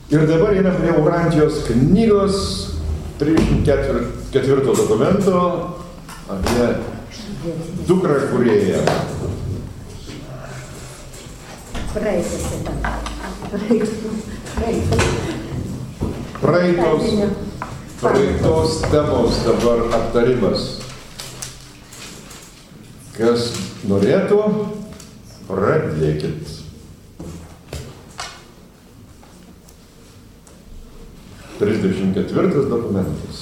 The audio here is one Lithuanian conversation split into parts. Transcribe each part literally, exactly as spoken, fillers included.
Ir dabar einam prie Urantijos knygos trisdešimt ketvirto dokumento apie dukrą kūrėją. Praeitas Praeitos, praeitos temos dabar aptarimas. Kas norėtų, pradėkit. trisdešimt ketvirtas dokumentas.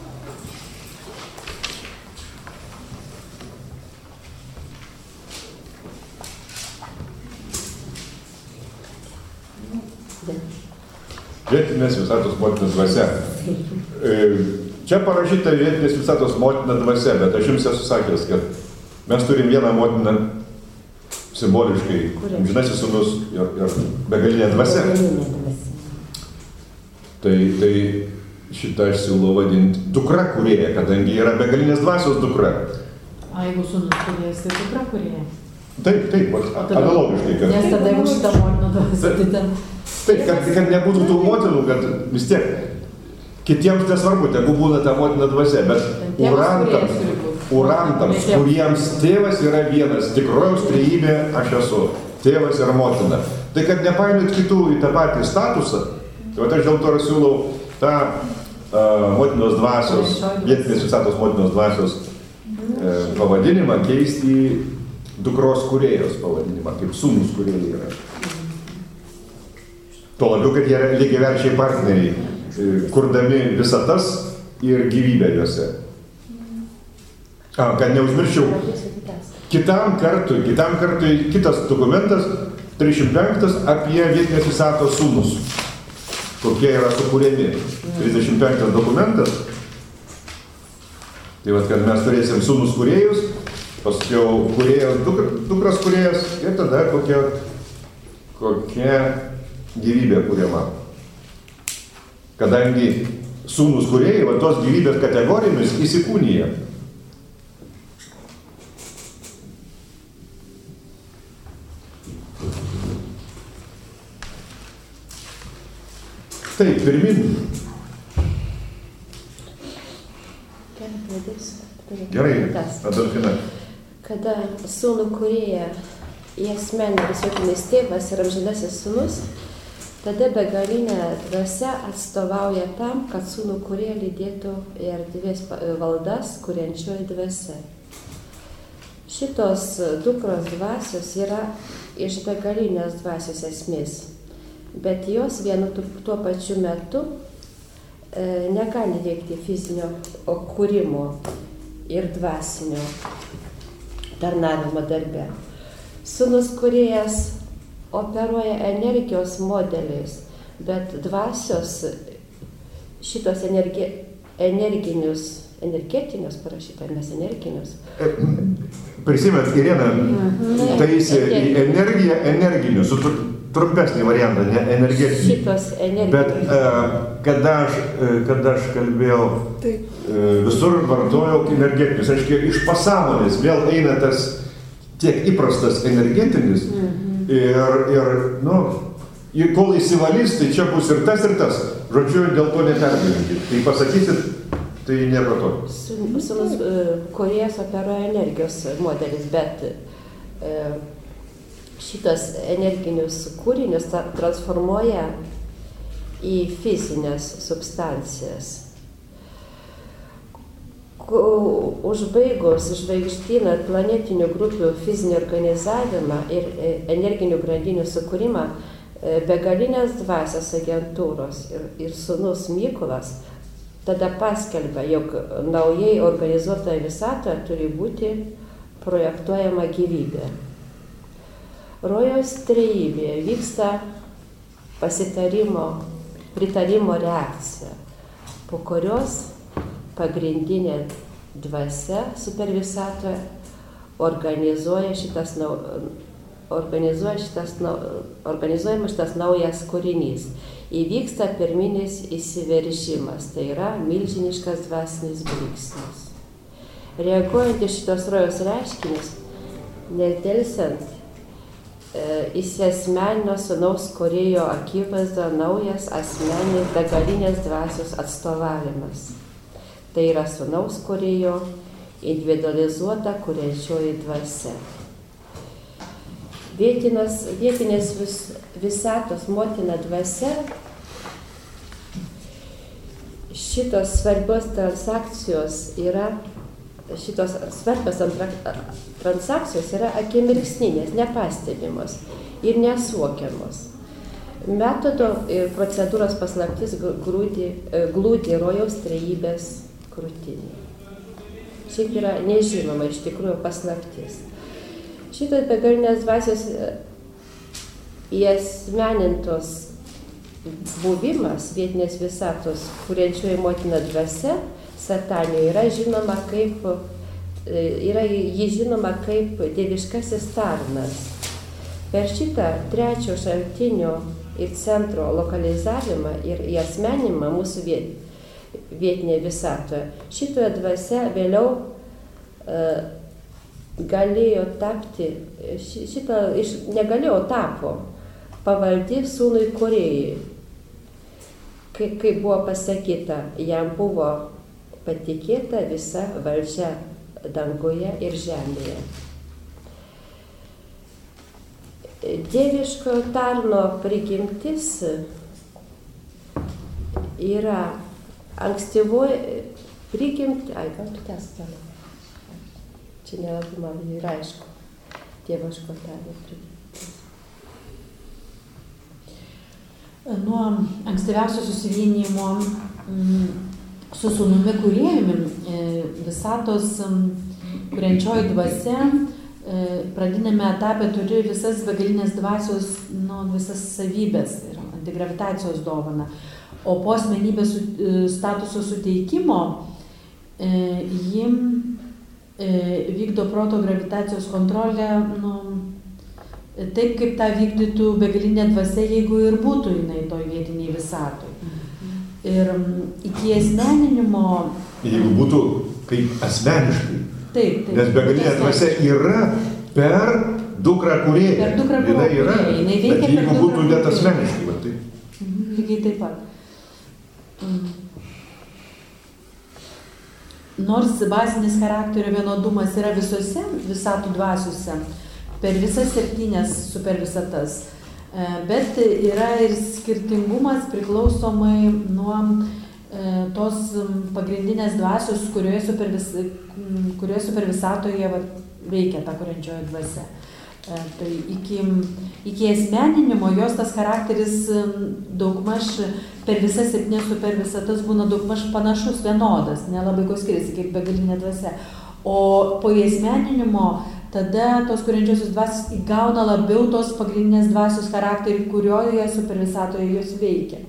Vietinės visatos motinos dvasia. Čia parašyta vietinės visatos motina dvasia, bet aš jums esu sakęs, kad mes turim vieną motiną simboliškai, amžinasis sūnus ir, ir begalinė dvasia. Tai, tai šitą aš siūlau vadinti dukra kūrėja, kadangi yra begalinės dvasios dukra. A jeigu sūnus kūrėjas, tai dukra kūrėja? Taip, taip, analogiškai. Kad... Nes tada jeigu šitą motiną dvasia, tai ten... Taip, kad, kad nebūtų tų motinų, kad vis tiek kitiems nesvarbu, tegu būna ta motina dvasia, bet urantams, urantams, kuriems tėvas yra vienas, tikrojaus trejybė aš esu, tėvas ir motina. Tai kad nepainiot kitų į tą patį statusą, tai aš dėl to siūlau tą uh, motinos dvasios, vietinės visatos motinos dvasios uh, pavadinimą keisti į dukros kūrėjos pavadinimą, kaip sūnus kūrėjai yra. Tuo labiau, kad jie lygiaverčiai partneriai, kurdami visatas ir gyvybę juose. A, kad neužmirščiau, kitam kartui, kitam kartui kitas dokumentas, trisdešimt penktas, apie vietinės visatos sūnus, kokie yra sukūrėmi. trisdešimt penktas dokumentas. Tai vat, kad mes turėsim sūnus kūrėjus, paskui kūrėjos, dukras kūrėjas ir tada kokia, kokia gyvybė kuriama. Kadangi sūnus kūrėjai, va tos gyvybės kategorijomis įsikūnija. Taip, pirmin. Gerai, Adolfina. Kada sūnų kūrėja į asmenį visuotinis tėvas ir amžinasis sūnus, tada begalinė dvasia atstovauja tam, kad sūnų kūrėją lydėtų į erdvės valdas kuriančioji dvasia. Šitos dukros dvasios yra iš begalinės dvasios esmės, bet jos vienu tuo pačiu metu e, negali veikti fizinio kūrimo ir dvasinio tarnavimo darbe. Sūnus kūrėjas operuoja energijos modeliais, bet dvasios šitos energi, energinius, energetinius parašyta, nes energinius. Prisimėt, Irena taisė į energiją energinius, trumpesnį variantą, ne energetinius. Šitos energijos. Bet kada aš, kada aš kalbėjau, taip, visur vartojau energetinius, aiškiai, iš pasąmonės vėl eina tas tiek įprastas energetinis. Mhm. Ir, ir, nu, ir kol įsivalys, tai čia bus ir tas, ir tas. Žodžiu, dėl to nepergyvenkit. Tai pasakysit, tai nieko to. Sūnus kūrėjas operuoja energijos modelis, bet e, šitas energinius kūrinius transformuoja į fizinės substancijas. Užbaigus žvaigždyną planetinių grupių fizinį organizavimą ir energinių grandinių sukūrimą, begalinės dvasios agentūros ir, ir sūnus Mykolas tada paskelbia, jog naujai organizuotoje visatoje turi būti projektuojama gyvybė. Rojaus trejybėje vyksta pasitarimo, pritarimo reakcija, po kurios pagrindinė dvasia supervisatoje organizuoja šitas, organizuoja šitas, organizuojamas šitas naujas kūrinys. Įvyksta pirminis įsiveržimas, tai yra milžiniškas dvasinis blyksnis. Reaguojant į šitos rojaus reiškinius, nedelsiant įsiasmenino sūnaus kūrėjo akivaizdo naujas asmeninis begalinės dvasios atstovavimas. Tai yra sūnaus kūrėjo individualizuota kuriančioji dvasia. Vietinas, vietinės vis, visatos motina dvasia šitos svarbios transakcijos yra, šitos svarbios transakcijos yra akimirksninės, nepastebimos ir nesuokiamos. Metodo ir procedūros paslaptis glūdi, glūdi rojaus trejybės krūtinėje. Šiaip yra nežinoma iš tikrųjų paslaptis. Šitos begalinės dvasios įasmenintos buvimas vietinės visatos kuriančioji motina dvasia Satanijoje yra žinoma kaip, yra jį žinoma kaip dieviškasis tarnas. Per šitą trečio šaltinio ir centro lokalizavimą ir įasmenimą mūsų vietinėje visatoje, šitoje dvasia vėliau uh, galėjo tapti, šitą iš, negalėjo tapo pavaldi sūnui kūrėjui. Kaip kai buvo pasakyta, jam buvo patikėta visa valdžia danguje ir žemėje. Dieviško tarno prigimtis yra ankstyvoji prigimti, ai, gal tu tęsk toliau. Čia nelabai man yra aišku, dieviško tarno prigimtis. Nuo ankstyviausio susivienijimo su sūnumi kūrėjumi visatos kuriančioji dvasia pradinėme etape turi visas begalinės dvasios, nu, visas savybės ir antigravitacijos dovana. O po asmenybės statuso suteikimo ji vykdo proto gravitacijos kontrolę, nu, taip kaip tą vykdytų begalinė dvasia, jeigu ir būtų jinai toj vietiniai visatoj. Ir iki asmeninimo... Jeigu būtų kaip asmeniškai. Taip, taip. Nes begalinė dvasia yra per dukrą kūrėją. Per dukrą kūrėją. Yra, jinai veikia bet jeigu būtų net asmeniškai. Va, tai... Lygiai taip pat. Nors bazinis charakterio vienodumas yra visose visatų dvasiuose, per visas septynias supervisatas, bet yra ir skirtingumas priklausomai nuo tos pagrindinės dvasios, kurioje, supervis, kurioje supervisatoje va, veikia ta kuriančioji dvasia. Tai iki, iki asmeninimo jos tas charakteris daugmaž per visas septynias supervisatas būna daugmaž panašus, vienodas, nelabai ko skiriasi kaip begalinė dvasia. O po asmeninimo tada tos kuriančiosios dvasios įgauna labiau tos pagrindinės dvasios charakterį, kurioje supervisatoje jos veikia.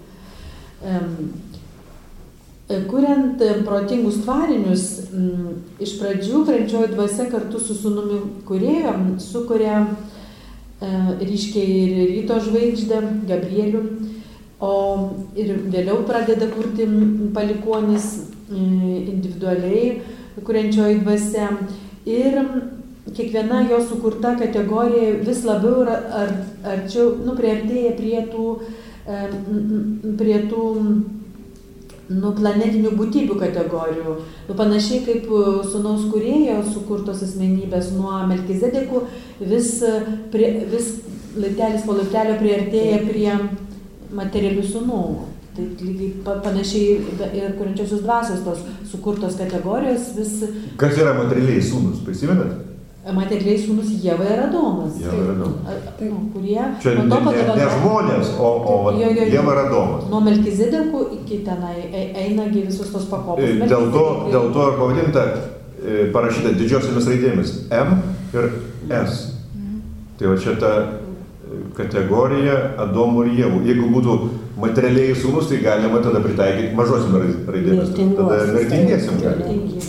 Kuriant protingus tvarinius, iš pradžių kuriančioji dvasia kartu su sūnumi kūrėjo sukuria ryškiai ir ryto žvaigždę, Gabrielių, o ir vėliau pradeda kurti palikuonis individualiai kuriančioji dvasia. Ir kiekviena jo sukurta kategorija vis labiau ar, ar, arčiau, nu, priartėja prie tų, prie tų nu, planetinių būtybių kategorijų. Nu, panašiai kaip sūnaus kūrėjo sukurtos asmenybės nuo Melkizedekų vis, prie, vis laiptelis po laiptelio priartėja prie materialių sūnų. Taip lygiai panašiai ir kuriančiosios dvasios tos sukurtos kategorijos vis... Kas yra materialiai sūnus, prisimenat? Materialiai sūnus Ieva ir Adomas. Ieva ir Adomas. Nu, kurie... Čia ne, ne, ne žmonės, o, o jo, jo, Ieva ir Adomas. Nuo Melkizedekų iki tenai einagi visus tos pakopos. Dėl to, dėl to ir pavadinta, parašyta didžiosiomis raidėmis M ir S. Tai va čia ta kategorija Adomų ir Ievų. Jeigu būtų materialiai sūnus, tai galima tada pritaikyti mažosiomis raidėmis. Tada mirtingiesiam galima.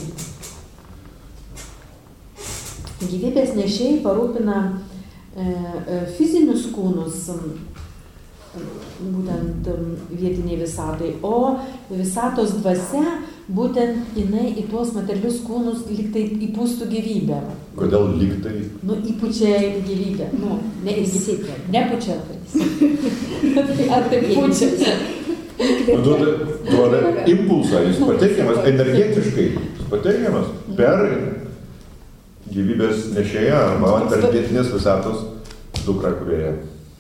Gyvybės nešėjai parūpina e, fizinius kūnus, būtent vietiniai visatai, o visatos dvasia būtent jinai į tuos materialius kūnus lyg tai įpūstų gyvybę. Kodėl lyg tai? Nu, įpučia gyvybę. Nu, ne įsipia. Nepučia. Ar tai pučia? Duoda, duoda impulsą, jis pateikiamas energetiškai, jis pateikiamas per gyvybės nešėją arba per vietinės visatos dukrą kūrėją.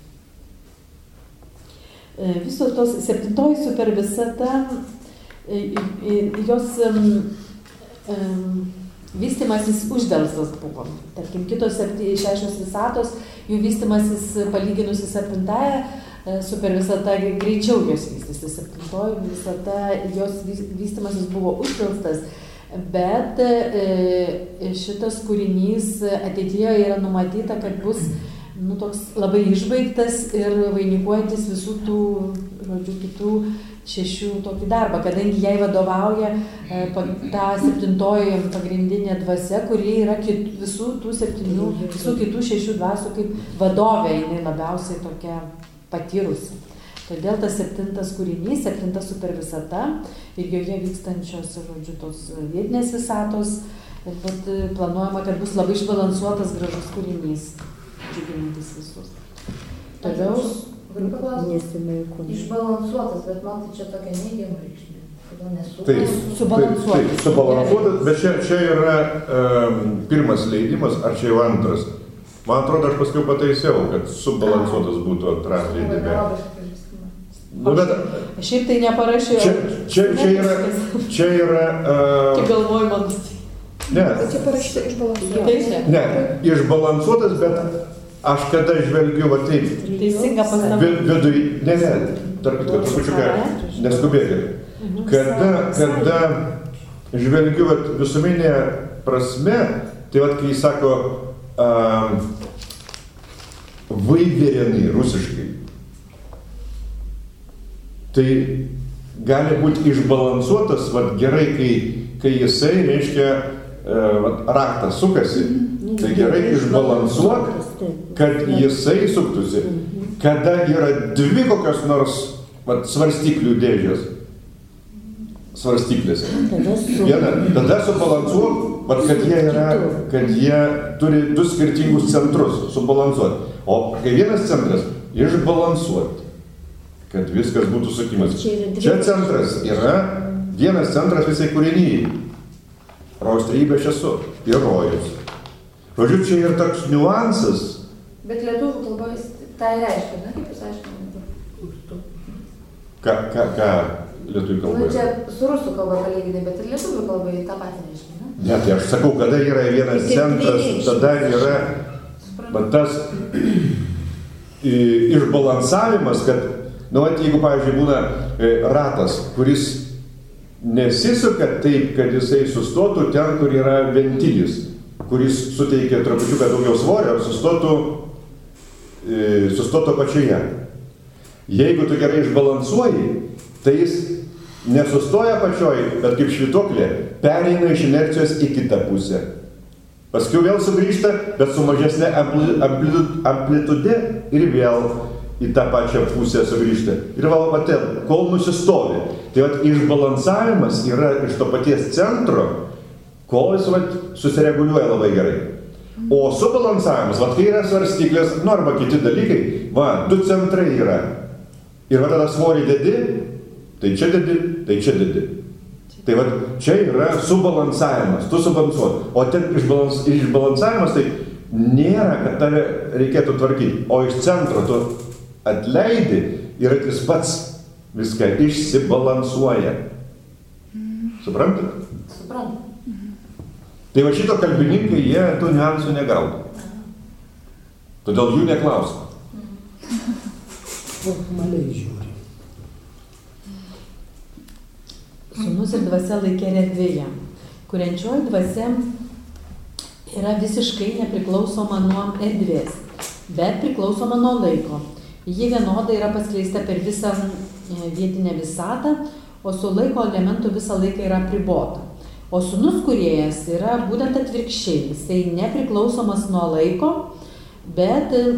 Visos tos septintoji super visata, jos um, um, vystimasis uždelstas buvo. Tarkim, kitos septy, šešios visatos, jų vystimasis palyginusi septintąją super visata greičiau jos vystėsi. Septintoji visata, jos vystimasis buvo uždelstas, bet e, šitas kūrinys ateityje yra numatyta, kad bus nu, toks labai išbaigtas ir vainikuojantis visų tų, žodžiu, kitų šešių tokį darbą, kadangi jai vadovauja e, ta septintoji pagrindinė dvasia, kuri yra kit, visų tų septynių, visų kitų šešių dvasių kaip vadovė, jinai labiausiai tokia patyrusi. Todėl tas septintas kūrinys, septinta super visata ir joje vykstančios, žodžiu, tos vietinės visatos, bet planuojama, kad bus labai išbalansuotas gražus kūrinys, džiuginantis visus. Toliau išbalansuotas, bet man tai čia tokia neigiama reikšmė. Taip, subalansuotas. Subalansuotas, bet čia, čia yra um, pirmas leidimas, ar čia jau antras? Man atrodo, aš paskui pataisiau, kad subalansuotas būtų antram leidime. Nu, bet, šiaip tai neparašiau. Čia, čia, čia yra... Čia yra... Uh, Tik galvoju man. Ne. Čia parašyta išbalansuotas. Ne, išbalansuotas, bet aš kada žvelgiu va taip. Teisinga pastaba. Viduj, ne, ne, tarp kitko, trupučiuką, neskubėkit. Kada, kada žvelgiu va visuminėje prasme, tai va, kai jis sako um, vaiverenai rusiškai, tai gali būti išbalansuotas, va, gerai, kai, kai jisai, reiškia, uh, raktą sukasi. Tai gerai išbalansuot, kad jisai suktųsi. Kada yra dvi kokios nors vat, svarstyklių dėžės, svarstyklėse. Viena, tada subalansuot, vat, kad, jie yra, kad jie turi du skirtingus centrus subalansuot. O kai vienas centras išbalansuot, kad viskas būtų sukimas. Čia centras yra, vienas centras visai kūrinyje. Rojaus trejybė aš esu ir rojus. Žodžiu, čia ir toks niuansas. Bet lietuvių kalba jis tai reiškia, ne? Kaip jūs aiškinate? Ką, ką, ką lietuvių kalba? Nu, čia su rusų kalba palyginai, bet ir lietuvių kalba tą patį reiškia, ne? Ne, tai aš sakau, kada yra vienas centras, tada yra bet tas išbalansavimas, kad, nu, jeigu, pavyzdžiui, būna ratas, kuris nesisuka taip, kad jisai sustotų ten, kur yra ventilis, kuris suteikia trupučiuką daugiau svorio, sustotų, e, sustotų pačioje. Jeigu tu gerai išbalansuoji, tai jis nesustoja pačioj, bet kaip švytuoklė, pereina iš inercijos į kitą pusę. Paskui vėl sugrįžta, bet su mažesnė ampli, ampli, amplitude ir vėl į tą pačią pusę sugrįžta. Ir vėl patel, kol nusistovi. Tai vat, išbalansavimas yra iš to paties centro, kol jis vat, susireguliuoja labai gerai. O subalansavimas, vat, kai yra svarstyklės, nu arba kiti dalykai, va, du centrai yra. Ir va tada svorį dedi, tai čia dedi, tai čia dedi. Tai va, čia yra subalansavimas, tu subalansuot. O ten išbalans, išbalansavimas, tai nėra, kad tave reikėtų tvarkyti. O iš centro tu atleidi ir jis pats viską išsibalansuoja. Suprantat? Suprantat. Tai va šito kalbininkai, jie tų niuansų negaudo. Todėl jų neklausia. Formaliai žiūri. Sūnus ir dvasia laikė erdvėje. Kuriančioji dvasia yra visiškai nepriklausoma nuo erdvės, bet priklausoma nuo laiko. Ji vienodai yra paskleista per visą vietinę visatą, o su laiko elementu visą laiką yra apribota. O sūnus kūrėjas yra būtent atvirkščiai. Jisai nepriklausomas nuo laiko, bet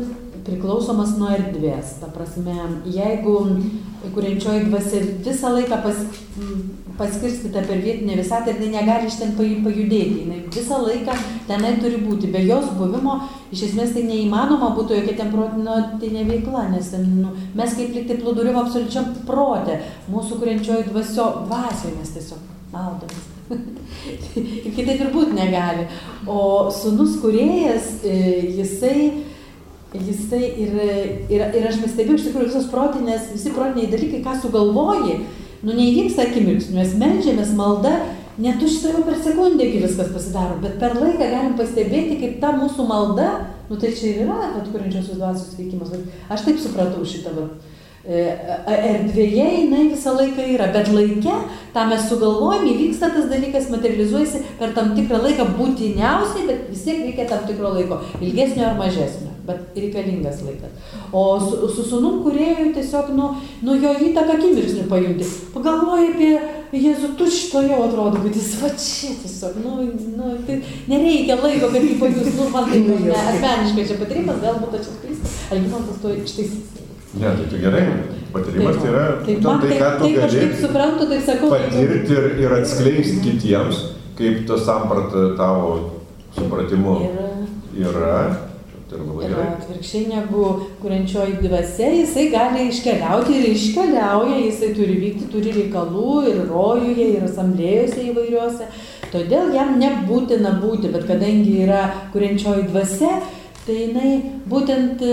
priklausomas nuo erdvės. Ta prasme, jeigu kuriančioji dvasia visą laiką pas, paskirstyta per vietinę visatą ir jinai negali iš ten pajudėti, jinai visą laiką tenai turi būti. Be jos buvimo, iš esmės tai neįmanoma būtų jokia ten protinė veikla, nes nu, mes kaip lyg tai plūduriuom absoliučiam protė, mūsų kuriančioji dvasio dvasioje mes tiesiog maldomės. Ir kitaip ir būt negali. O sūnus kūrėjas, jisai, jisai ir, ir, ir aš pastebėjau, iš tikrųjų, visos protinės, visi protiniai dalykai, ką sugalvoji, nu neįvyksta akimirksniu, mes meldžiamės malda, netušta jau per sekundę, kai viskas pasidaro, bet per laiką galim pastebėti, kaip ta mūsų malda, nu tai čia ir yra atkuriančiosios dvasios veikimas. Aš taip supratau šitą, bet erdvėje jinai visą laiką yra, bet laike, tą mes sugalvojame, įvyksta tas dalykas, materializuojasi per tam tikrą laiką būtiniausiai, bet vis tiek reikia tam tikro laiko, ilgesnio ar mažesnio, bet reikalingas laikas. O su, su sūnum kūrėjui tiesiog, nu, nu jo įtaką akimirksniu pajunti. Pagalvoji apie Jėzų, tučto jau atrodo, kad jis va čia tiesiog, nu, nu, tai nereikia laiko, kad jį pajus, nu, man taip, ne, asmeniškai čia patyrimas, galbūt aš atklystas, Algimantas to ištaisys. Ne, tai tu gerai, patyrimas tai yra taip, tam, tai, ką tu gali suprantu, taip sakau, patirti ir, ir atskleisti kitiems, kaip tas samprata tavo supratimu yra, yra, tai yra labai ir gerai. Atvirkščiai negu kuriančioji dvasia, jisai gali iškeliauti ir iškeliauja, jisai turi vykti, turi reikalų ir rojuje, ir asamblėjose įvairiuose, todėl jam nebūtina būti, bet kadangi yra kuriančioji dvasia, tai jinai būtent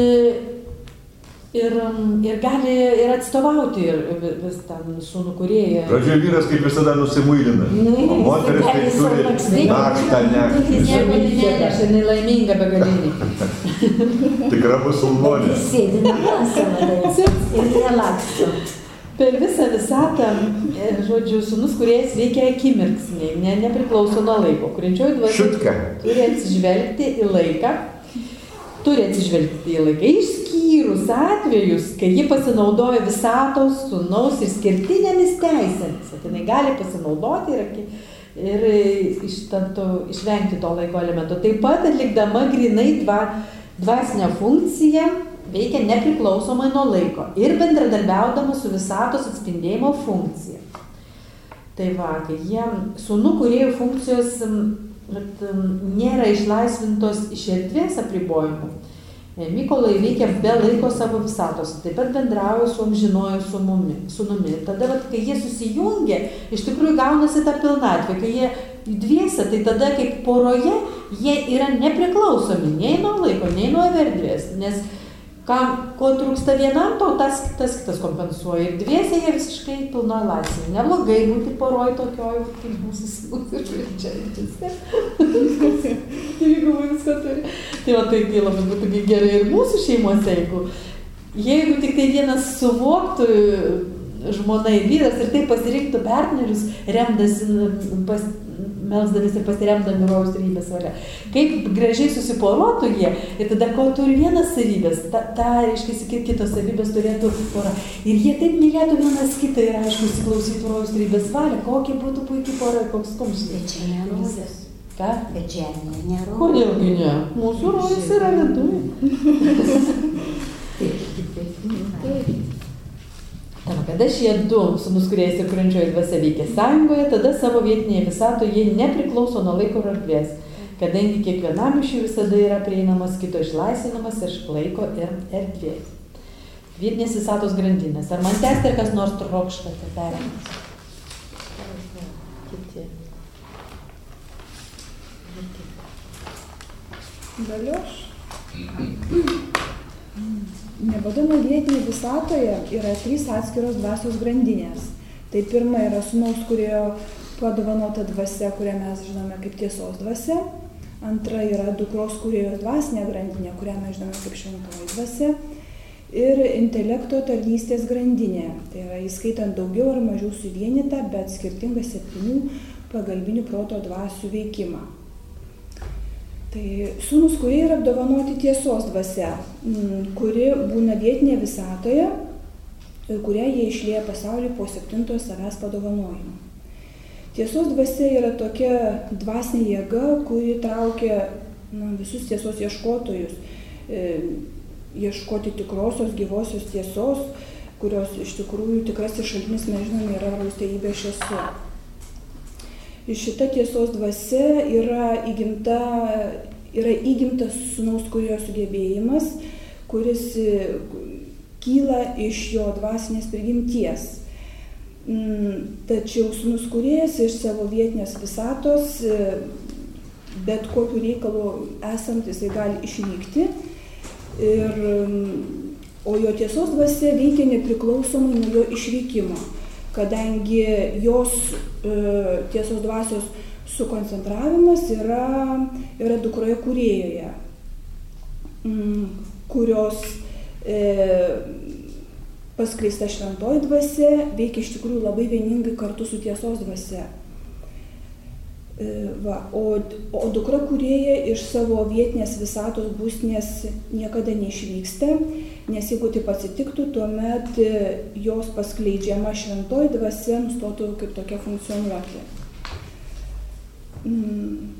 Ir, ir gali ir atstovauti ir vis tam sūnų kūrėją. Žodžiu, vyras kaip visada nusimuilina, o moteris kaip turi naštą nešti. Nieko neneša, jinai laiminga begalinė. Tikra musulmonė. Sėdi namuose ir nelaksto. Per visą visatą, žodžiu, sūnus kūrėjas veikia akimirksniai, ne, nepriklauso nuo laiko. Kuriančioji dvasia turi atsižvelgti į laiką. Turi atsižvelgti į laiką, išskyrus atvejus, kai ji pasinaudoja visatos, sūnaus ir skirtinėmis teisėmis. Jinai gali pasinaudoti ir, ir iš, tanto, išvengti to laiko elemento. Taip pat atlikdama grinai dva, dvasinę funkciją veikia nepriklausomai nuo laiko ir bendradarbiaudama su visatos atspindėjimo funkcija. Tai va, kai jie sūnų kūrėjų funkcijos bet nėra išlaisvintos iš erdvės apribojimų. Mykolai veikia be laiko savo visatos, taip pat bendrauja su amžinuoju sūnumi. Tada, vat, kai jie susijungia, iš tikrųjų gaunasi ta pilnatvė. Kai jie dviese, tai tada kaip poroje, jie yra nepriklausomi nei nuo laiko, nei nuo erdvės. Nes kam, ko trūksta vienam, to tas, tas kitas kompensuoja. Ir dviese jie visiškai pilnoje laisvėje. Neblogai būti poroj tokioj, kaip mūsų sūnus ir kuriančioji. Jeigu viską turi. Tai va, tai labai būtų gerai ir mūsų šeimose, jeigu, jeigu tik tai vienas suvoktų, žmona ir vyras, ir tai pasirinktų partnerius, remdasi, pas, melsdamis ir pasiremdami rojaus savybės valia. Kaip gražiai susiporotų jie, ir tada ko turi vienas savybės, ta, ta reiškia, kitos savybės turėtų pora. Ir jie taip mylėtų vienas kitą ir, aišku, įsiklausytų rojaus savybės valia, kokia būtų puikiai pora, koks kumštis. Bet čia nerojus. Ką? Bet žemė nerojus. Kodėlgi ne? Mūsų rojus yra viduj. Taip, taip, taip. Tam, kada šie du sūnus kūrėjas ir kuriančioji dvasia veikia sąjungoje, tada savo vietinėje visatoje jie nepriklauso nuo laiko ir erdvės, kadangi kiekvienam iš jų visada yra prieinamas kito išlaisvinimas iš laiko ir erdvės. Vietinės visatos grandinės. Ar man tęsti, ar kas nors trokštate perėjimas? Kiti. Galiu aš? Nebūdama vietinėje visatoje yra trys atskiros dvasios grandinės. Tai pirma yra sūnaus kūrėjo padovanota dvasia, kurią mes žinome kaip tiesos dvasia. Antra yra dukros kūrėjo dvasinė grandinė, kurią mes žinome kaip šventoji dvasia. Ir intelekto tarnystės grandinė. Tai yra įskaitant daugiau ar mažiau suvienytą, bet skirtingą septynių pagalbinių proto dvasių veikimą. Tai sūnus kūrėjai yra apdovanoti tiesos dvasia, kuri būna vietinėje visatoje ir kurią jie išlieja pasaulį po septintojo savęs padovanojimo. Tiesos dvasia yra tokia dvasinė jėga, kuri traukia na, visus tiesos ieškotojus, ieškoti tikrosios, gyvosios tiesos, kurios iš tikrųjų tikrasis šaltinis, mes žinome, yra raustėjybė aš esu. Ir šita tiesos dvasia yra įgimta, yra įgimtas sūnaus kūrėjo sugebėjimas, kuris kyla iš jo dvasinės prigimties. Tačiau sūnus kūrėjas iš savo vietinės visatos, bet kokiu reikalu esant, jisai gali išvykti, ir, o jo tiesos dvasia veikia nepriklausomai nuo jo išvykimo, kadangi jos e, tiesos dvasios sukoncentravimas yra, yra dukroje kūrėjoje, kurios e, paskleista šventoji dvasia veikia iš tikrųjų labai vieningai kartu su tiesos dvasia. Va, o, o dukra kūrėja iš savo vietinės visatos būstinės niekada neišvyksta, nes jeigu taip atsitiktų, tuomet jos paskleidžiama šventoji dvasia nustotų kaip tokia funkcionuoti. Mm.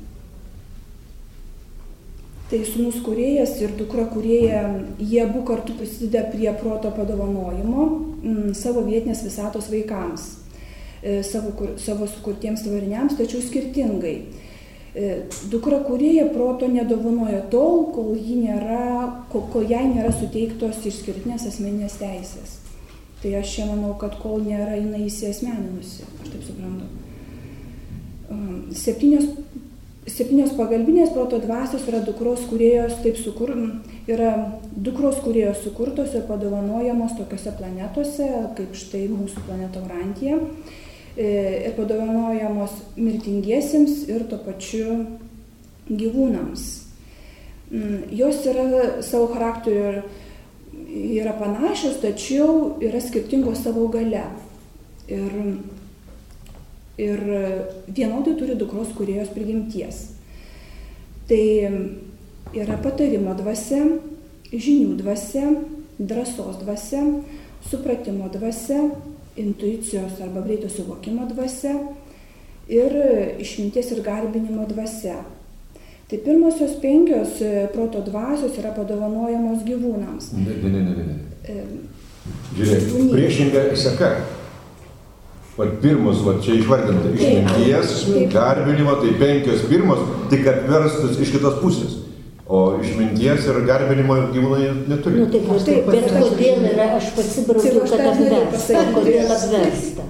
Tai sūnus kūrėjas ir dukra kūrėja, jie abu kartu prisideda prie proto padovanojimo mm, savo vietinės visatos vaikams. Savo, savo sukurtiems tvariniams, tačiau skirtingai. Dukra kūrėja proto nedovanoja tol, kol, ji nėra, kol, kol jai nėra suteiktos išskirtinės asmeninės teisės. Tai aš čia manau, kad kol nėra jinai įsiasmeninusi, aš taip suprantu. Septynios, septynios pagalbinės proto dvasios yra dukros kūrėjos, taip sukur, yra dukros kūrėjos sukurtos ir padovanojamos tokiose planetose, kaip štai mūsų planeta Urantija, ir padovanojamos mirtingiesiems ir tuo pačiu gyvūnams. Jos yra savo charakteriu yra panašios, tačiau yra skirtingos savo gale. Ir, ir vienodai turi dukros kūrėjos prigimties. Tai yra patarimo dvasia, žinių dvasia, drąsos dvasia, supratimo dvasia, intuicijos arba greito suvokimo dvasia ir išminties ir garbinimo dvasia. Tai pirmosios penkios proto dvasios yra padovanojamos gyvūnams. Ne, ne, ne, ne. ne. Žiūrėk, priešinga seka. Vat pirmus, vat čia išvardinta, išminties, garbinimo, tai penkios pirmos, tik apverstus iš kitos pusės. O išminties ir garbinimo gyvūnai neturi. Nu, taip, taip, bet kodėl yra, aš pasibraukiu, kad apversta, kodėl apversta?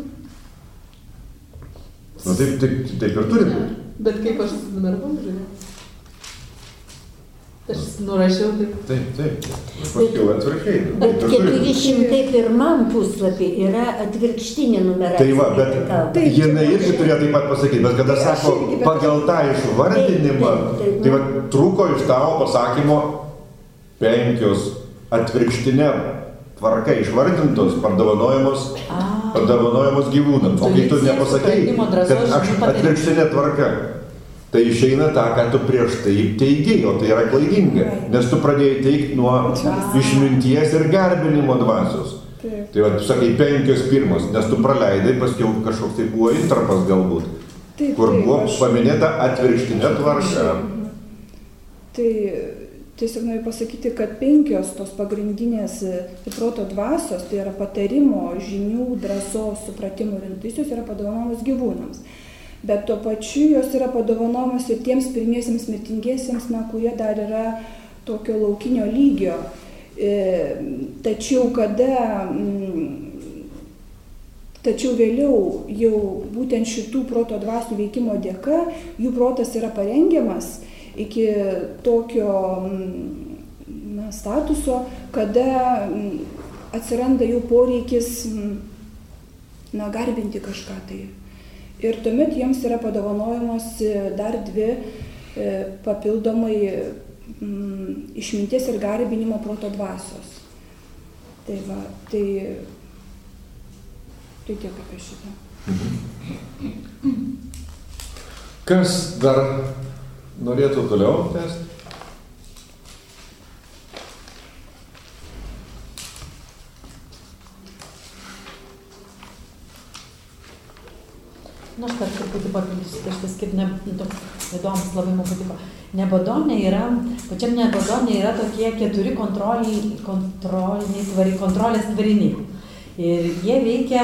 Nu, taip, taip, taip ir turi būti. Bet kaip aš numeravau, žiūrėjau? Aš nurašiau taip. Taip, taip. Paskiau atvirkščiai. Bet keturi šimtai pirmam puslapį yra atvirkštinė numeracija. Tai va, bet jinai irgi turėjo taip pat pasakyti, bet kada sako pagal tą išvardinimą, tai va trūko iš tavo pasakymo penkios atvirkštinė tvarka išvardintos, padovanojamos, padovanojamos gyvūnams. O kai tu nepasakai, kad aš atvirkštinė tvarka, tai išeina tą, ką tu prieš tai teigėjai, o tai yra klaidinga, nes tu pradėjai teikti nuo išminties ir garbinimo dvasios. Taip. Tai va, tu sakai penkios pirmos, nes tu praleidai, paskiau kažkoks tai buvo intarpas galbūt, Taip, kur taip, buvo aš- paminėta atvirkštinė tvarka. Tai tiesiog noriu pasakyti, kad penkios tos pagrindinės e, proto dvasios, tai yra patarimo, žinių, drąsos, supratimo ir intuicijos, yra padovanojamos gyvūnams. Bet tuo pačiu jos yra padovanojamos ir tiems pirmiesiems mirtingiesiems, na, kurie dar yra tokio laukinio lygio. E, tačiau kada, mm, tačiau vėliau jau būtent šitų proto dvasių veikimo dėka, jų protas yra parengiamas iki tokio na, statuso, kada atsiranda jau poreikis na, garbinti kažką tai. Ir tuomet jiems yra padovanojamos dar dvi e, papildomai mm, išminties ir garbinimo proto dvasios. Tai va, tai, tai tiek apie šitą. Kas dar norėtų toliau tęsti? Nu, aš dar truputį papildysiu, tai šitas kaip ne, toks įdomus labai man patiko. Nebodone yra, pačiam Nebodone yra tokie keturi kontroliniai, kontroliniai tvari, kontrolės tvariniai. Ir jie veikia,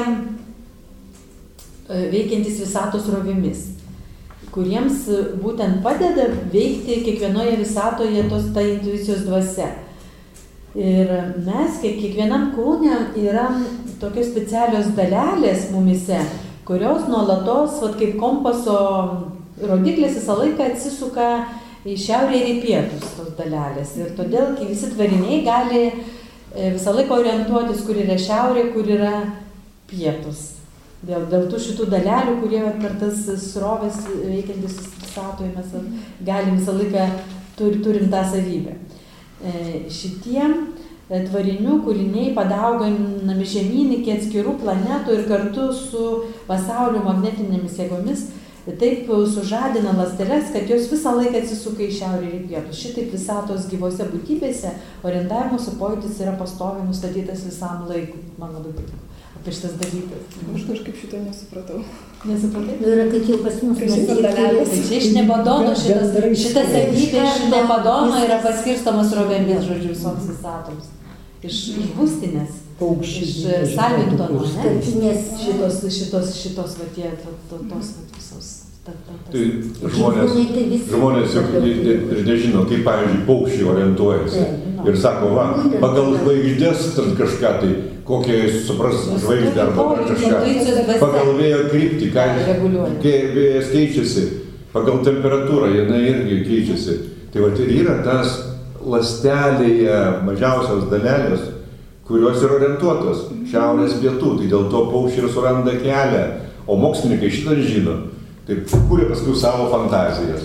veikiantis visatos rovimis, kuriems būtent padeda veikti kiekvienoje visatoje tos ta intuicijos dvasia. Ir mes, kiekvienam kūne yra tokios specialios dalelės mumise, kurios nuolatos, vat, kaip kompaso rodiklis, visą laiką atsisuka į šiaurę ir į pietus tos dalelės. Ir todėl visi tvariniai gali visą laiką orientuotis, kur yra šiaurė, kur yra pietus. Dėl, dėl tų šitų dalelių, kurie per tas srovės veikiantis visatoje mes galim visą laiką tur, turim tą savybę. E, šitie tvarinių kūriniai padauginami žemyn iki atskirų planetų ir kartu su pasaulio magnetinėmis jėgomis taip sužadina ląsteles, kad jos visą laiką atsisuka į šiaurę ir į pietus. Šitaip visatos gyvose būtybėse orientavimosi pojūtis yra pastoviai nustatytas visam laikui. Man labai patiko apie šitas dalykas. Aš kažkaip šito nesupratau. Nesupratai? Nu, yra, kad jau pas mus Tai čia iš Nebadono šitas, šitas savybė iš Nebadono yra paskirstamas rovėmis, žodžiu, visoms visatoms. Iš, iš būstinės. Iš Salvingtono, ne? Šitos, šitos, šitos, va, tie, to, to, tos, va, visos. Ta, ta, tai žmonės, žmonės juk ir nežino, kaip, pavyzdžiui, paukščiai orientuojasi. Ir sako, va, pagal žvaigždės kažką tai, kokią supras žvaigždę arba kažką. Pagal vėjo kryptį, ką vėjas keičiasi, pagal temperatūrą, jinai irgi keičiasi. Tai va, ir yra tas ląstelėje mažiausios dalelės, kurios yra orientuotos šiaurės pietų, tai dėl to paukščiai ir suranda kelią, o mokslininkai šitą žino, taip kūrė paskui savo fantazijas.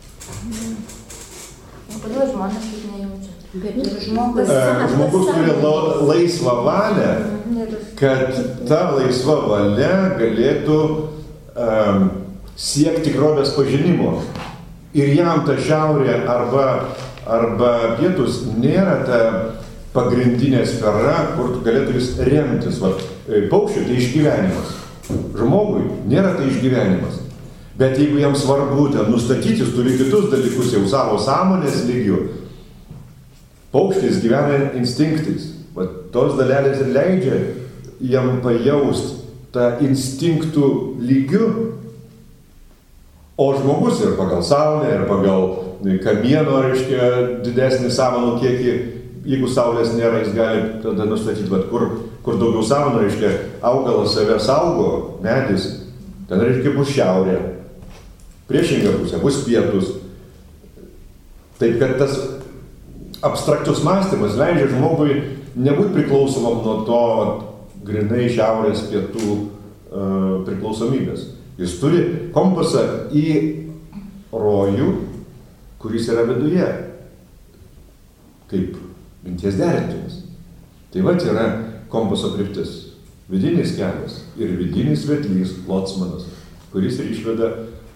Kodėl žmonės taip nejaučia? Žmogus, e, žmogus turi la, laisvą valią, kad ta laisva valia galėtų um, siekti tikrovės pažinimo. Ir jam ta šiaurė arba, arba pietus nėra ta pagrindinė sfera, kur tu galėtų vis remtis. Va, paukščiui tai išgyvenimas. Žmogui nėra tai išgyvenimas. Bet jeigu jam svarbu ten nustatyti, jis turi kitus dalykus jau savo sąmonės lygių. Paukštis gyvena instinktais. Va, tos dalelės ir leidžia jam pajaust tą instinktų lygių. O žmogus ir pagal saulę, ir pagal kamieno, reiškia, didesnį sąmonų kiekį. Jeigu saulės nėra, jis gali tada nustatyti, bet kur, kur daugiau sąmonų, reiškia, augalas save saugo, medis, ten, reiškia, bus šiaurė, priešinga pusė, bus pietus. Taip, kad tas abstraktus mąstymas leidžia žmogui nebūti priklausomam nuo to grinai šiaurės pietų uh, priklausomybės. Jis turi kompasą į rojų, kuris yra viduje, kaip minties derintinis. Tai va yra kompaso kryptis. Vidinis kelias ir vidinis vedlys, lotsmanas, kuris ir išveda,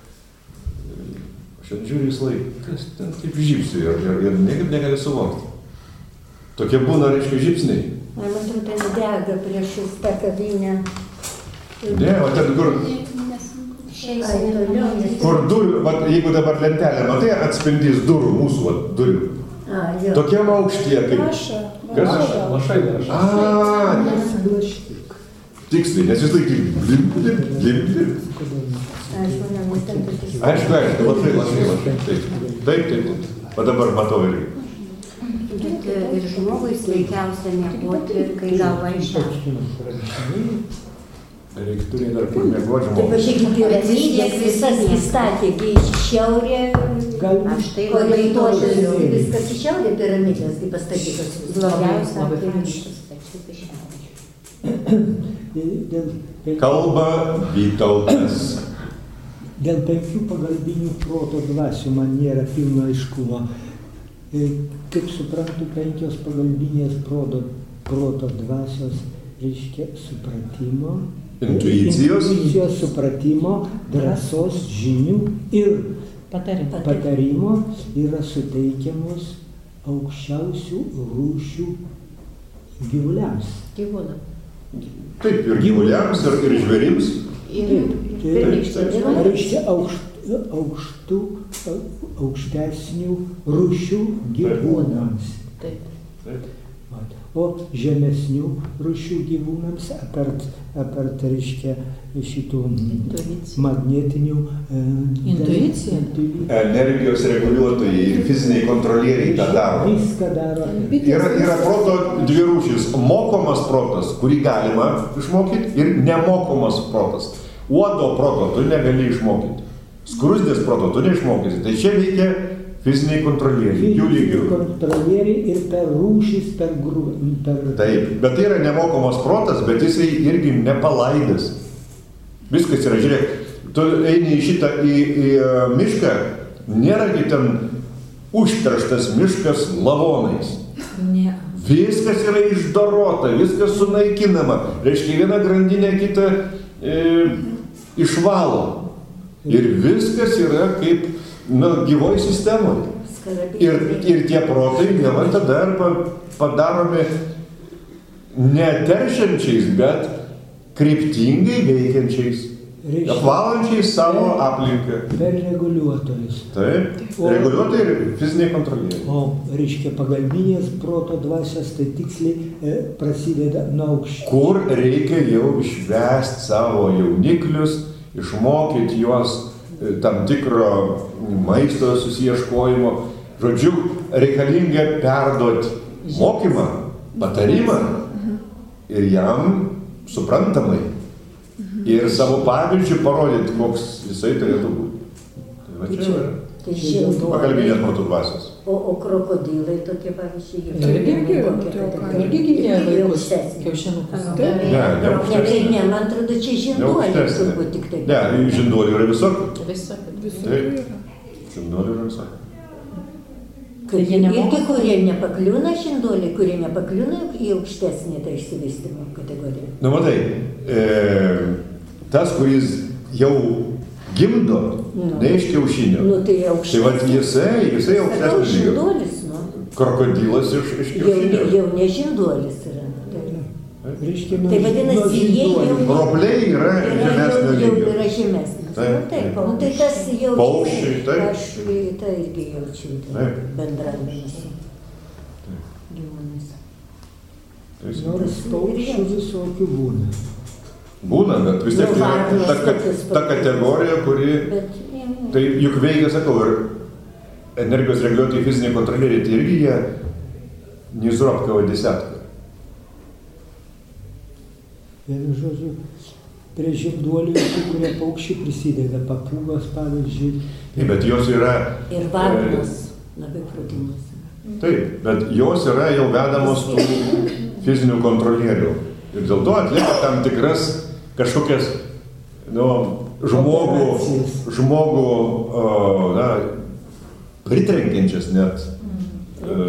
aš žiūriu vis laik, kas ten kaip žybsiu ir, ir, ir niekaip negali suvokti. Tokie būna, reiškia, žybsniai. Man atrodo, ten dega priešais tą kavinę. Ne, o ten kur... Kur durų, va, jeigu dabar lentelė, matai, atspindys durų, mūsų va, durių. A, tokiam aukštyje kaip... Laša. Lašai, lašai. A, tiksliai, nes vis laik limp, limp, limp, limp. Aišku, nebūtent tokiais. Aišku, aišku, lašai, lašai, lašai. Taip, taip, taip. O dabar matau irgi. Bet ir žmogui sveikiausia miegoti, kai galva išėjo. Reikia turėti dar kur miegoti Taip, žmogui. aš iki piramidės visas įstatė, į šiaurę, aš tai labai tožiu, viskas į šiaurę piramidės, kaip pastatytas. Blogiausia, Kalba Vytautas. Dėl penkių pagalbinių proto dvasių man nėra pilno aiškumo. Kaip suprantu, penkios pagalbinės proto, proto dvasios reiškia supratimo, intuicijos, intuicijos supratimo, drąsos, žinių ir patarimo. patarimo yra suteikiamos aukščiausių rūšių gyvuliams. Gyvūnam. Taip, ir gyvuliams, ir, ir žvėrims. Ir Tai reiškia aukšt, aukštų, aukštesnių rūšių gyvūnams. Taip. Taip. O žemesnių rūšių gyvūnams, apart, apart reiškia, šitų magnetinių e, Intuicija. Energijos reguliuotojai ir fiziniai kontrolieriai tą daro. Viską daro. Yra, yra proto dvi rūšys. Mokomas protas, kurį galima išmokyti, ir nemokomas protas. Uodo proto tu negali išmokyti. Skrusdės proto tu neišmokysi. Tai čia veikia fiziniai kontrolieriai, jų lygių. Kontrolieriai ir per rūšis, per grū... Per... Taip, bet tai yra nemokomas protas, bet jisai irgi nepalaidas. Viskas yra, žiūrėk, tu eini į šitą, į, į mišką, nėragi ten užterštas miškas lavonais. Ne. Viskas yra išdorota, viskas sunaikinama. Reiškia, viena grandinė kitą e, išvalo. Ir viskas yra kaip nu, gyvoj sistemoje. Ir, ir tie protai, neva tada arba padaromi neteršiančiais, bet kryptingai veikiančiais, apvalančiais savo aplinką. Per reguliuotojus. Taip, o, reguliuotojai ir fiziniai kontrolieriai. O, reiškia, pagalbinės proto dvasios, tai tiksliai e, prasideda nuo aukščių. Kur reikia jau išvesti savo jauniklius, išmokyti juos tam tikro maisto susiieškojimo. Žodžiu, reikalinga perduoti mokymą, patarimą ir jam suprantamai. Ir savo pavyzdžių parodyti, koks jisai turėtų būti. Tai va čia yra. Pakalbinės protų dvasios. O, o krokodilai tokie pavyzdžiai. Irgi gimė vaikus kiaušinukus. Ne, ne aukštesnė. Ne, man atrodo, čia žinduoliai turbūt tik taip. Ne, žinduoliai yra visokių. Visokių. Taip, žinduoliai yra visokių. Irgi, kurie nepakliūna žinduoliai, kurie nepakliūna į aukštesnį tą išsivystymo kategoriją. Nu, matai, e, tas, kuris jau gimdo, nu, ne iš kiaušinio. Nu, tai aukštesnį. Tai va, jisai, jisai aukštesnį lygio. Žinduolis, nu. Krokodilas iš, iš kiaušinio. Jau, jau ne žinduolis yra. Reiškia, tai vadinasi, jie jau... Ropliai yra žemesnio lygio. Jau yra žemesnis. Taip, taip. Nu, tai tas jau... Paukščiai, taip. Aš tai irgi jaučiu bendravimas su gyvūnais. Nors paukščių visokių būna. Būna, bet vis tiek yra ta, ta, ta kategorija, kuri... Bet, tai juk veikia, sakau, ir energijos reguliuotojai fiziniai kontrolieriai, tai irgi jie nizropkavo desiatką. Vienu žodžiu, prie žinduolių, kurie paukščiai prisideda, papūgos, pavyzdžiui. Taip, bet jos yra... Ir varnos, labai protingos. Taip, bet jos yra jau vedamos tų fizinių kontrolierių. Ir dėl to atlieka tam tikras kažkokias, nu, žmogų, žmogų, o, na, pritrenkiančias net e,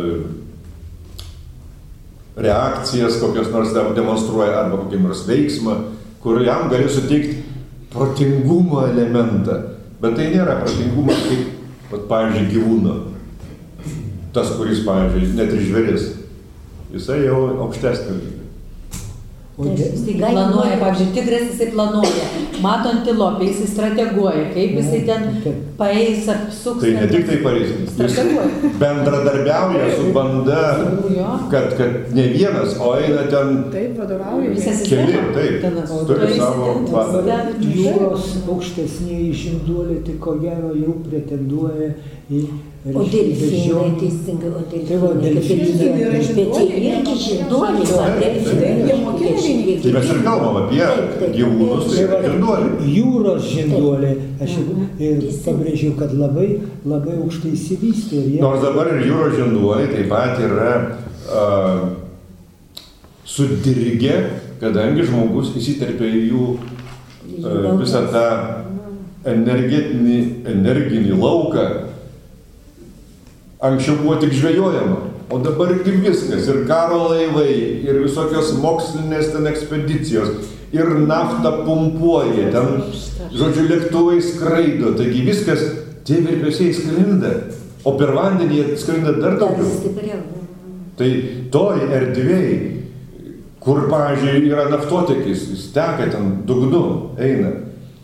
reakcijas, kokios nors demonstruoja, arba kokį nors veiksmą, kur jam gali suteikti protingumo elementą. Bet tai nėra protingumas kaip, pat, pavyzdžiui, gyvūno. Tas, kuris, pavyzdžiui, net ir žvėris. Jisai jau aukštesnio lygio. Jisai planuoja, pavyzdžiui, tigras jisai planuoja, mato antilopę, jisai strateguoja, kaip jisai ten paeis, apsuks. Tai ne tik tai paeis, jis bendradarbiauja su banda, kad, kad ne vienas, o eina ten taip, vadovauja. Keli, taip, turi savo vadą. Jūros aukštesnieji žinduoliai, tai ko gero jau pretenduoja į... O delfinai, teisingai, o delfinai, kaip ir jie, bet jie irgi žinduoliai, o delfinai. Tai mes ir kalbam apie gyvūnus, tai yra žinduoliai. Jūros žinduoliai, aš ir pabrėžiau, kad labai, labai aukštai įsivystė. Nors dabar ir jūros žinduoliai taip pat yra uh, sudirgę, kadangi žmogus įsiterpia į jų uh, visą tą energetinį, energinį lauką. Anksčiau buvo tik žvejojama, o dabar irgi viskas, ir karo laivai, ir visokios mokslinės ten ekspedicijos, ir naftą pumpuoja, ten, žodžiu, lėktuvai skraido, taigi viskas, tie virpesiai sklinda, o per vandenį jie sklinda dar daugiau. Tai toj erdvėj, kur, pavyzdžiui, yra naftotekis, jis teka ten dugnu, eina,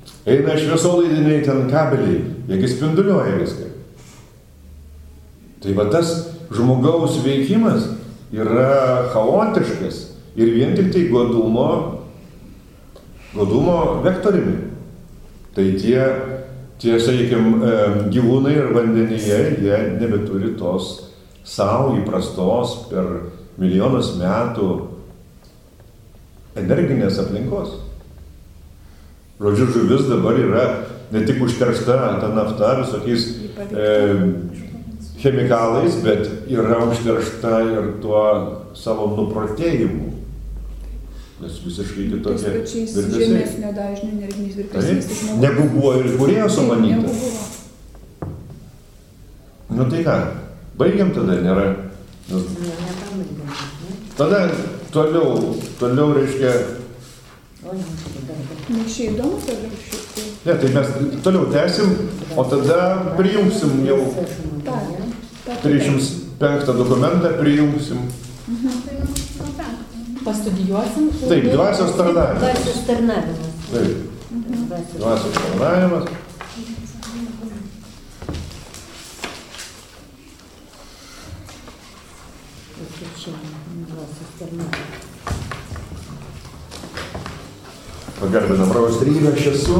Eina šviesolaidiniai ten kabeliai, jiegi spinduliuoja viską. Tai va tas žmogaus veikimas yra chaotiškas ir vien tik tai godumo, godumo vektoriumi. Tai tie, tie sakykime, gyvūnai ir vandenyje, jie nebeturi tos savo įprastos per milijonus metų energinės aplinkos. Žodžiu, žuvis dabar yra ne tik užteršta ta nafta visokiais e, chemikalais, bet yra užteršta ir tuo savo nuprotėjimu. Nes visiškai kitokie virpesiai. Žemesnio dažnio energiniais virpesiais. Negu buvo ir kūrėjo sumanyta. Nu tai ką, baigiam tada, nėra. Nu, tada toliau, toliau reiškia. Ne šiai įdomus, ar šiai? Ne, tai mes toliau tęsim, o tada prijungsim jau trisdešimt penktą dokumentą, prijungsim. Pastudijuosim. Taip, dvasios tarnavimas. Dvasios tarnavimas. Taip, dvasios tarnavimas. Pagarbinam raustrybę, aš esu.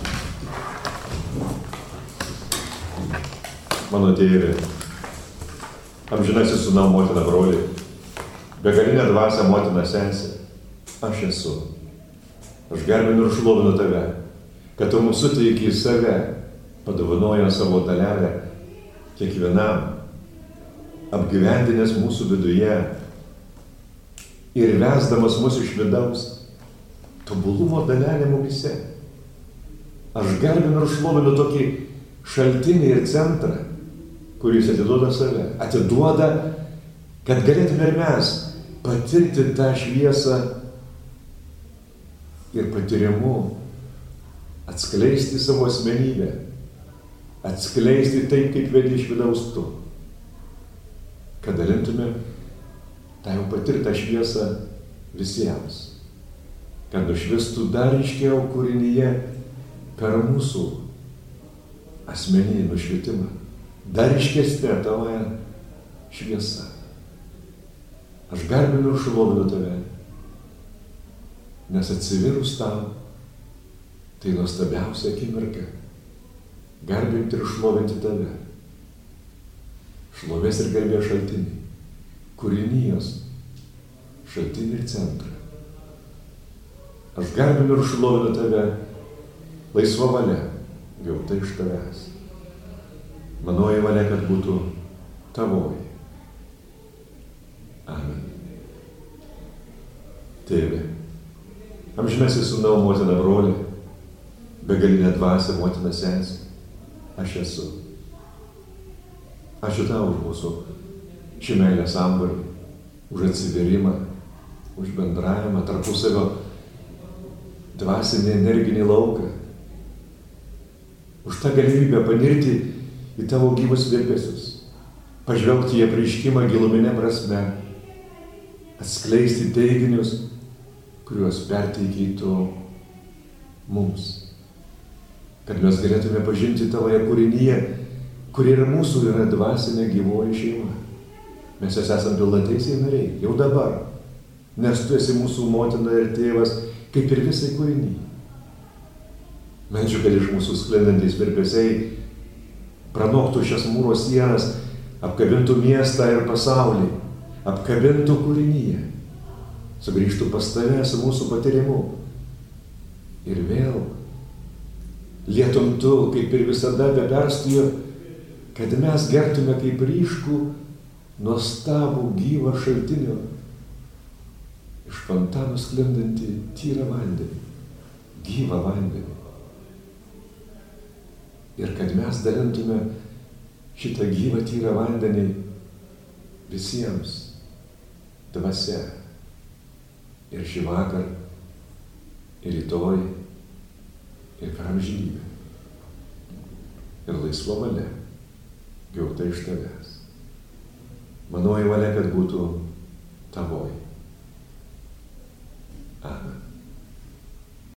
Mano tėvė, amžinasis sūnau, motina, broliai, begalinė dvasia, motina, sensė, aš esu. Aš garbinu ir šlovinu tave, kad tu mūsų suteiki į save, padovanojo savo dalelę kiekvienam, apgyvendinęs mūsų viduje ir vesdamas mūsų iš vidaus, tobulumo dalelė mumise. Aš garbinu ir šlovinu tokį šaltinį ir centrą, kuris atiduoda save. Atiduoda, kad galėtume ir mes patirti tą šviesą ir patyrimu atskleisti savo asmenybę, atskleisti taip, kaip vedi iš vidaus tu. Kad dalintume tą jau patirtą šviesą visiems. Kad nušvistų dar iškiau kūrinyje per mūsų asmeninį nušvitimą. Dar iškesnė tavoje šviesa. Aš garbinu ir šlovinu tave, nes atsivirus tau, tai nuostabiausia akimirka. Garbinti ir šlovinti tave. Šlovės ir garbės šaltiniai. Kūrinijos šaltinį ir centrą. Aš garbinu ir šlovinu tave, laisva valia, gauta iš tavęs. Manoji valia, kad būtų tavoji. Amen. Tėve, amžinasis sūnau, motina, broli, begalinė dvasia, motina, sensė, aš esu. Ačiū tau už mūsų šį meilę sambūrį, už atsiverimą, už bendravimą tarpusavio dvasinį energinį lauką, už tą galimybę panirti į tavo gyvus virpesius, pažvelgti į apreiškimą giluminę prasme, atskleisti teiginius, kuriuos perteikiai tu mums, kad mes galėtume pažinti tavoje kūrinyje, kuri ir mūsų yra dvasinė gyvoji šeima. Mes jas esame pilnateisiai nariai, jau dabar, nes tu esi mūsų motina ir tėvas, kaip ir visai kūriniai. Meldžiu, kad iš mūsų sklendantys virpesiai pranoktų šias mūro sienas, apkabintų miestą ir pasaulį, apkabintų kūrinyje, sugrįžtų pas tave su mūsų patyrimu. Ir vėl lietum tu, kaip ir visada, be perstojo, kad mes gertume kaip ryškų, nuostabų gyvą šaltinio, iš fontanų sklindantį tyrą vandenį, gyvą vandenį. Ir kad mes dalintume šitą gyvą tyrą vandenį visiems dvasia. Ir šį vakar, ir rytoj, ir per amžinybę. Ir laisva valia, gauta iš tavęs. Manoji valia, kad būtų tavoji. Amen.